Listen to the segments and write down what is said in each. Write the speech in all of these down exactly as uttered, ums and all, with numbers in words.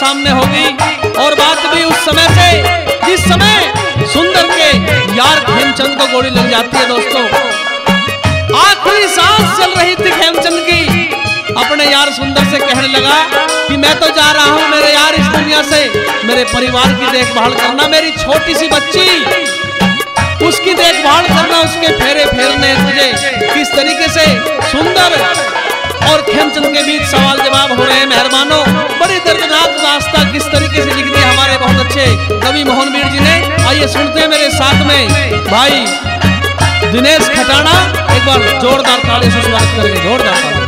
सामने होगी। और बात भी उस समय से जिस समय सुंदर के यार खेमचंद को गोली लग जाती है। दोस्तों, आखिरी सांस चल रही थी खेमचंद की, अपने यार सुंदर से कहने लगा कि मैं तो जा रहा हूं मेरे यार इस दुनिया से, मेरे परिवार की देखभाल करना, मेरी छोटी सी बच्ची उसकी देखभाल करना, उसके फेरे फेरने तुझे। किस तरीके से सुंदर और खेमचंद के बीच सवाल जवाब हो रहे हैं। मेहरबानों, बड़ी दर्दनाक दास्तां किस तरीके से लिख दी हमारे बहुत अच्छे कवि मोहनवीर जी ने। आइए सुनते हैं मेरे साथ में भाई दिनेश खटाना। एक बार जोरदार ताली से स्वागत करेंगे, जोरदार ताली।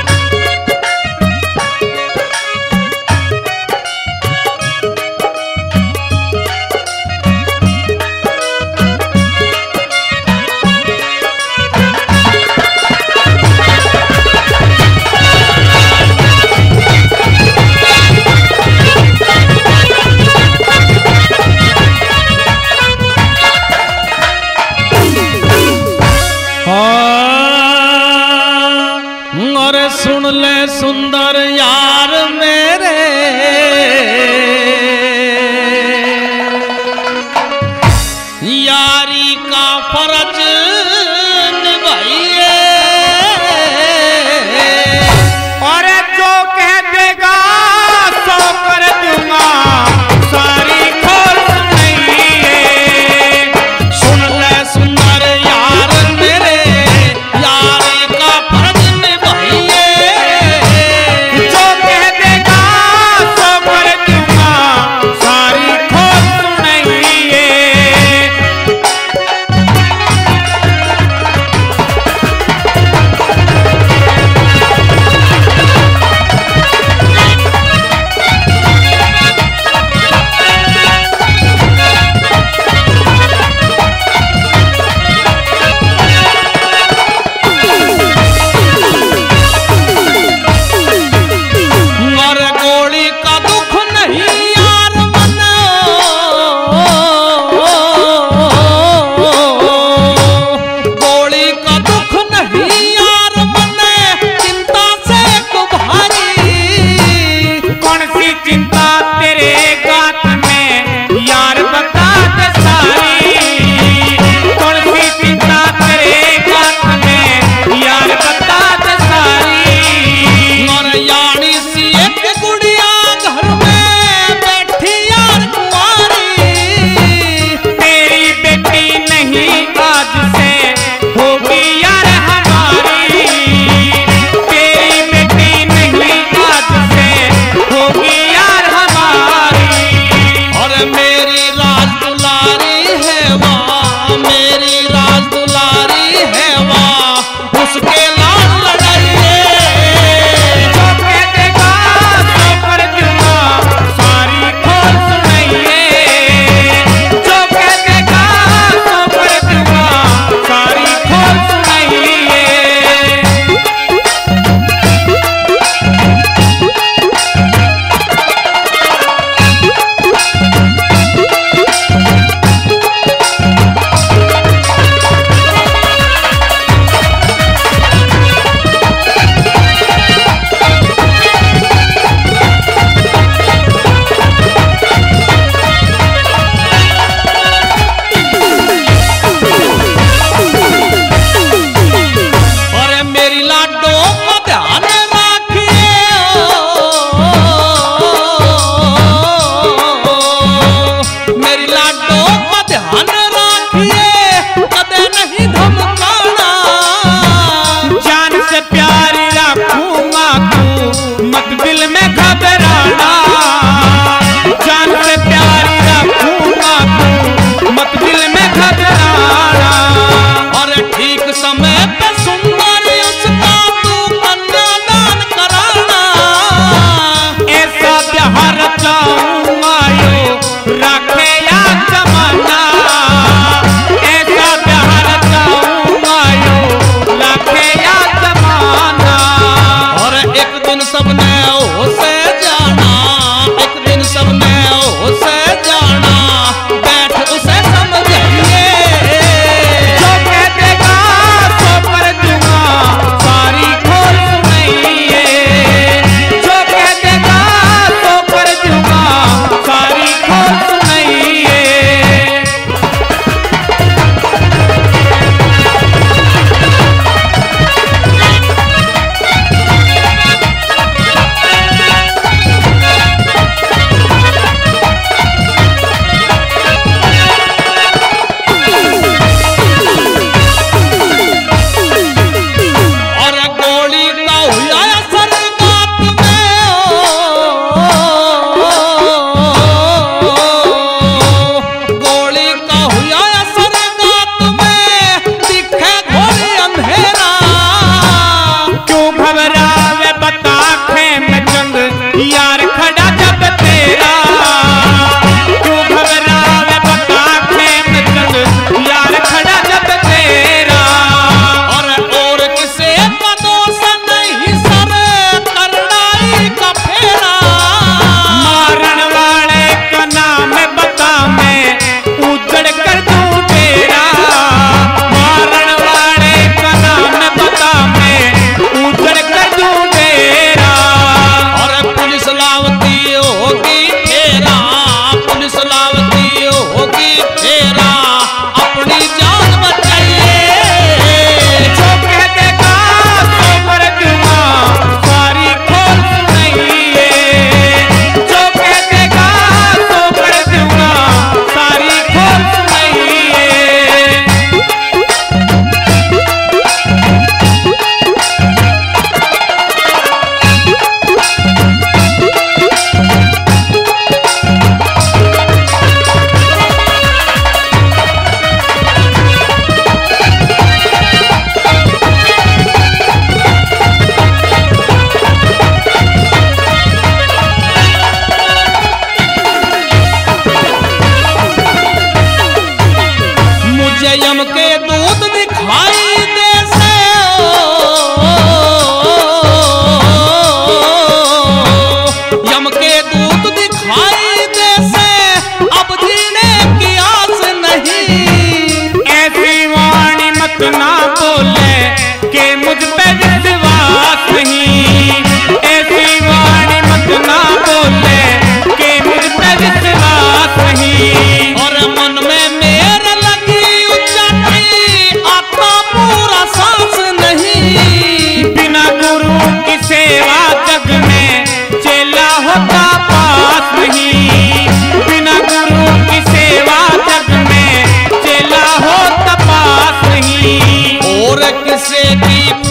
सुन ले सुंदर यार मेरे, यारी का फर्ज निभाइए, और जो कह देगा सो कर दूंगा, सारी खोल सुनिए। सुन ले सुंदर यार मेरे, यारी का फर्ज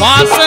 वास